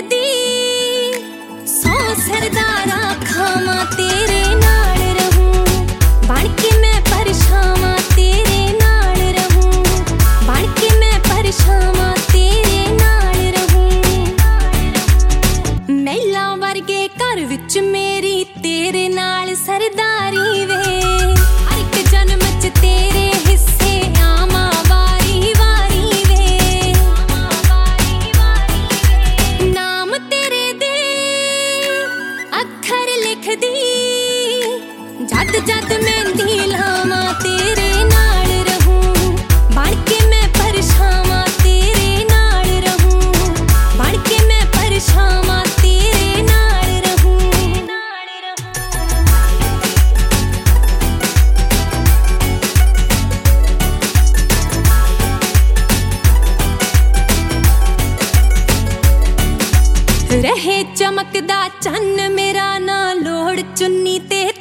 लिखदी सौ सरदारा खावा तेरे नाल रहूं बन के मैं परछावां तेरे नाल रहूं बन के मैं परछावां तेरे नाल रहूं महलां वर्गे घर विच मेरी तेरे नाल सरदारी वे हर एक जन्म च तेरे हिस्से आवां वारी वारी वे नाम तेरे दे अखर लिखदी जद जद मेहंदी लावां तेरे नाल रहूं बन के मैं परछावां तेरे नाल रहूं बन के मैं परछावां तेरे नाल रहूं रहे चमकदा चन्न मेरा ना लोड़ चुन्नी ते